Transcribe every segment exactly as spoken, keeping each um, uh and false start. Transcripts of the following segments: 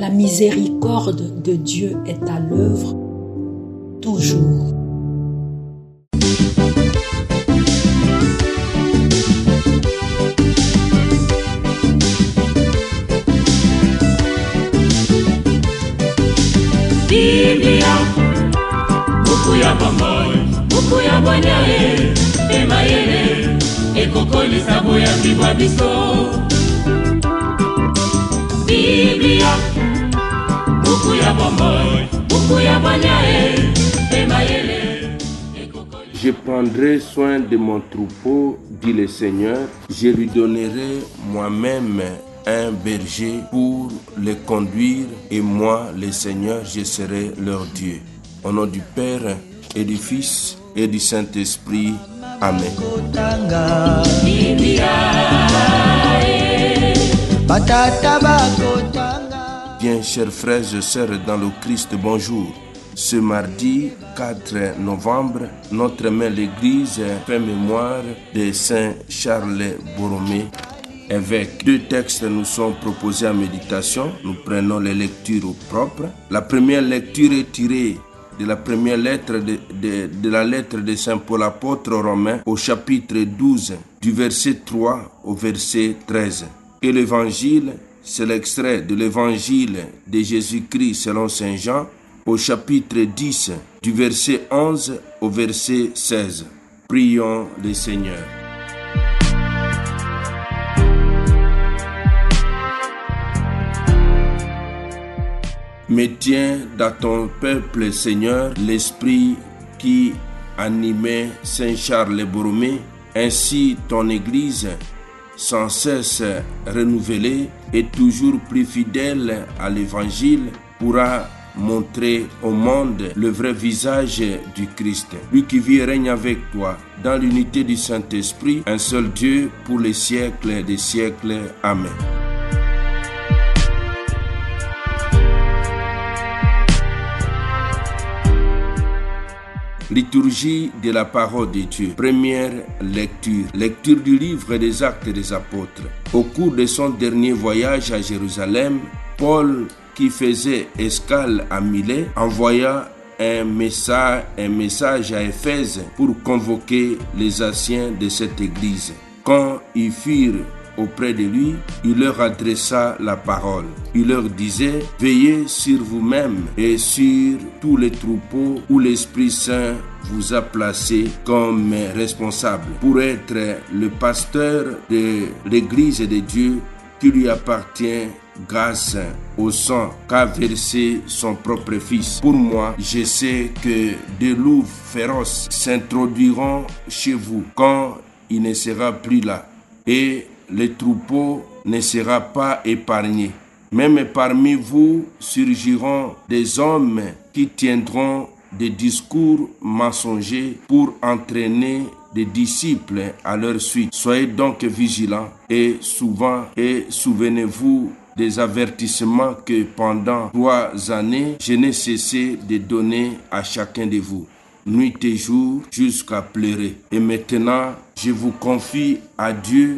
La miséricorde de Dieu est à l'œuvre toujours. Biblia, buku ya bomboy, buku ya bonyae, emayele, ekokoli sabo ya bibwa biso. Biblia, buku ya bomboy, buku ya bonyae, emayele, ekokoli. Je prendrai soin de mon troupeau, dit le Seigneur, je lui donnerai moi-même un berger pour les conduire, et moi, le Seigneur, je serai leur Dieu. Au nom du Père et du Fils et du Saint-Esprit. Amen. Bien, chers frères et sœurs dans le Christ, bonjour. Ce mardi quatre novembre, notre mère l'Église fait mémoire de Saint Charles Borromée, évêque. Deux textes nous sont proposés à méditation. Nous prenons les lectures propres. La première lecture est tirée de la première lettre de, de, de la lettre de Saint Paul apôtre aux Romains au chapitre douze, du verset trois au verset treize. Et l'évangile, c'est l'extrait de l'évangile de Jésus-Christ selon Saint Jean au chapitre dix, du verset onze au verset seize. Prions le Seigneur. Mais tiens dans ton peuple, Seigneur, l'esprit qui animait Saint Charles Borromée, ainsi ton Église, sans cesse renouvelée et toujours plus fidèle à l'Évangile, pourra montrer au monde le vrai visage du Christ. Lui qui vit et règne avec toi dans l'unité du Saint-Esprit, un seul Dieu pour les siècles des siècles. Amen. Liturgie de la parole de Dieu. Première lecture. Lecture du livre des Actes des Apôtres. Au cours de son dernier voyage à Jérusalem, Paul, qui faisait escale à Milet, envoya un message, un message à Éphèse pour convoquer les anciens de cette église. Quand ils furent auprès de lui, il leur adressa la parole. Il leur disait: veillez sur vous-même et sur tous les troupeaux où l'Esprit Saint vous a placé comme responsable pour être le pasteur de l'Église de Dieu qui lui appartient grâce au sang qu'a versé son propre Fils. Pour moi, je sais que des loups féroces s'introduiront chez vous quand il ne sera plus là, et le troupeau ne sera pas épargné. Même parmi vous surgiront des hommes qui tiendront des discours mensongers pour entraîner des disciples à leur suite. Soyez donc vigilants et souvent et souvenez-vous des avertissements que pendant trois années, je n'ai cessé de donner à chacun de vous, nuit et jour, jusqu'à pleurer. Et maintenant, je vous confie à Dieu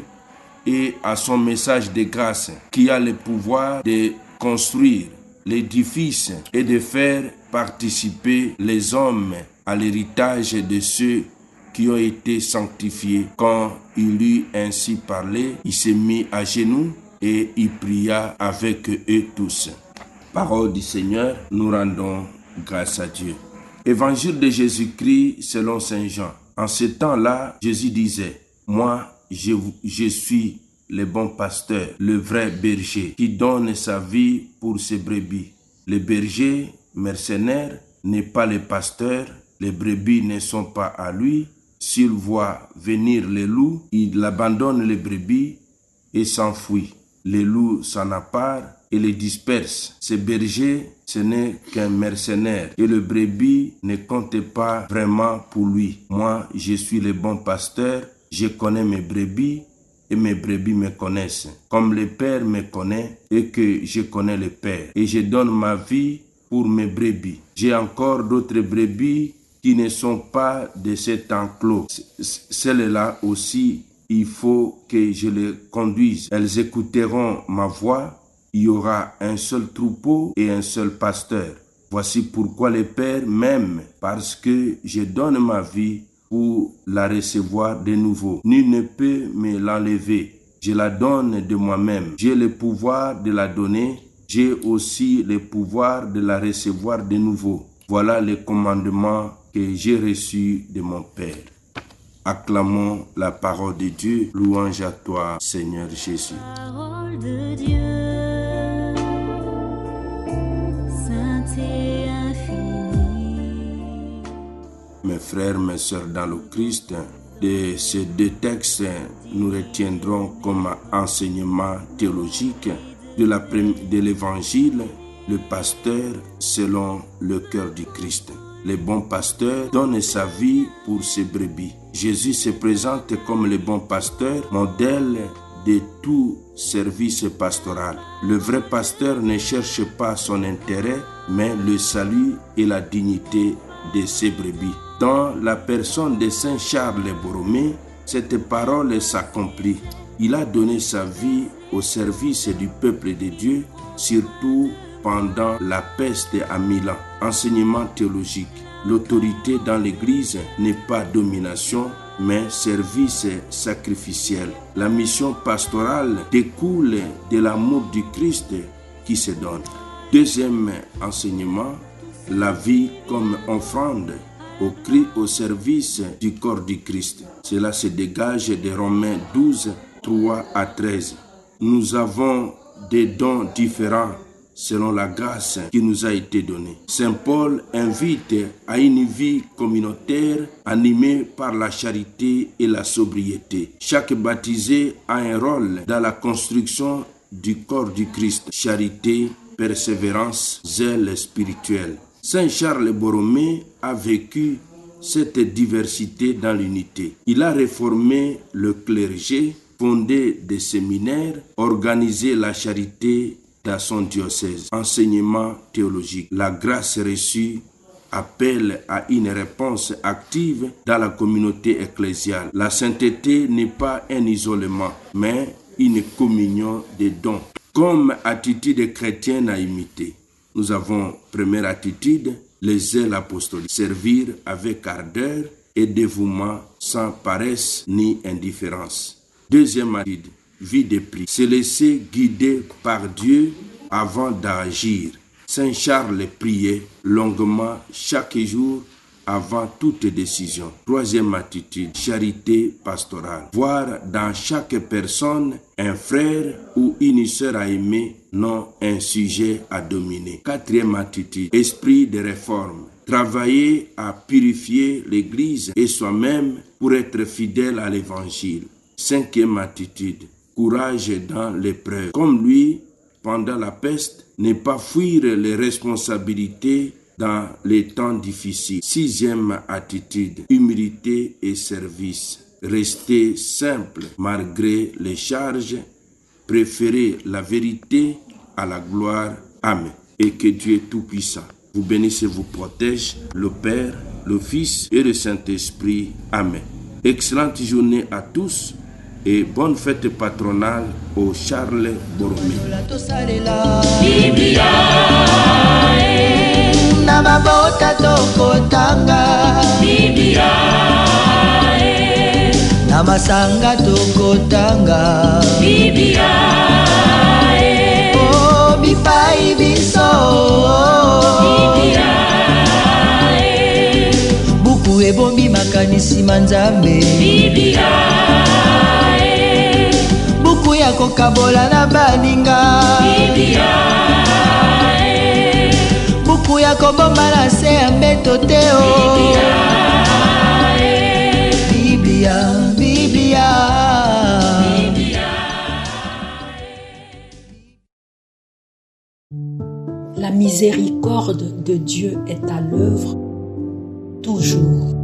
et à son message de grâce qui a le pouvoir de construire l'édifice et de faire participer les hommes à l'héritage de ceux qui ont été sanctifiés. Quand il eut ainsi parlé, il s'est mis à genoux et il pria avec eux tous. Parole du Seigneur, nous rendons grâce à Dieu. Évangile de Jésus-Christ selon Saint Jean. En ce temps-là, Jésus disait: moi, je, je suis le bon pasteur, le vrai berger, qui donne sa vie pour ses brebis. Le berger mercenaire n'est pas le pasteur, les brebis ne sont pas à lui. S'il voit venir les loups, il abandonne les brebis et s'enfuit. Les loups s'en accaparent et les dispersent. Ce berger, ce n'est qu'un mercenaire et le brebis ne compte pas vraiment pour lui. Moi, je suis le bon pasteur, je connais mes brebis et mes brebis me connaissent, comme le Père me connaît et que je connais le Père. Et je donne ma vie pour mes brebis. J'ai encore d'autres brebis qui ne sont pas de cet enclos. Celles-là aussi, il faut que je les conduise. Elles écouteront ma voix il y aura un seul troupeau et un seul pasteur. Voici pourquoi le Père m'aime, parce que je donne ma vie pour la recevoir de nouveau. Nul ne peut me l'enlever. Je la donne de moi-même. J'ai le pouvoir de la donner. J'ai aussi le pouvoir de la recevoir de nouveau. Voilà le commandement que j'ai reçu de mon Père. Acclamons la parole de Dieu. Louange à toi, Seigneur Jésus. Parole de Dieu, sainte et infinie. Mes frères, mes sœurs dans le Christ, de ces deux textes, nous retiendrons comme enseignement théologique de, la, de l'Évangile, le pasteur selon le cœur du Christ. Le bon pasteur donne sa vie pour ses brebis. Jésus se présente comme le bon pasteur, modèle de tout service pastoral. Le vrai pasteur ne cherche pas son intérêt, mais le salut et la dignité de ses brebis. Dans la personne de Saint Charles Borromée, cette parole s'accomplit. Il a donné sa vie au service du peuple de Dieu, surtout pendant la peste à Milan. Enseignement théologique. L'autorité dans l'Église n'est pas domination, mais service sacrificiel. La mission pastorale découle de l'amour du Christ qui se donne. Deuxième enseignement, la vie comme offrande au Christ, au service du corps du Christ. Cela se dégage de Romains douze, trois à treize. Nous avons des dons différents selon la grâce qui nous a été donnée. Saint Paul invite à une vie communautaire animée par la charité et la sobriété. Chaque baptisé a un rôle dans la construction du corps du Christ. Charité, persévérance, zèle spirituel. Saint Charles Borromée a vécu cette diversité dans l'unité. Il a réformé le clergé, fondé des séminaires, organisé la charité dans son diocèse. Enseignement théologique. La grâce reçue appelle à une réponse active dans la communauté ecclésiale. La sainteté n'est pas un isolement, mais une communion des dons. Comme attitude chrétienne à imiter, nous avons, première attitude, les zèles apostoliques. Servir avec ardeur et dévouement, sans paresse ni indifférence. Deuxième attitude, vie de prière. Se laisser guider par Dieu avant d'agir. Saint Charles priait longuement chaque jour avant toute décision. Troisième attitude, charité pastorale. Voir dans chaque personne un frère ou une sœur à aimer, non un sujet à dominer. Quatrième attitude, esprit de réforme. Travailler à purifier l'Église et soi-même pour être fidèle à l'Évangile. Cinquième attitude, courage dans l'épreuve. Comme lui, pendant la peste, ne pas fuir les responsabilités dans les temps difficiles. Sixième attitude, humilité et service. Rester simple malgré les charges. Préférer la vérité à la gloire. Amen. Et que Dieu Tout-Puissant vous bénisse et vous protège, le Père, le Fils et le Saint-Esprit. Amen. Excellente journée à tous et bonne fête patronale au Charles Borromée. Na mabota tokotanga Biblia eh. Na masanga tokotanga Biblia eh. Oh bipai biso Biblia eh. Buku ebombi makanisi manzambe Biblia eh. Buku ya kokabola na baninga Biblia ya kobomba na se ya mbeto te o Biblia, Biblia, Biblia. La miséricorde de Dieu est à l'œuvre toujours.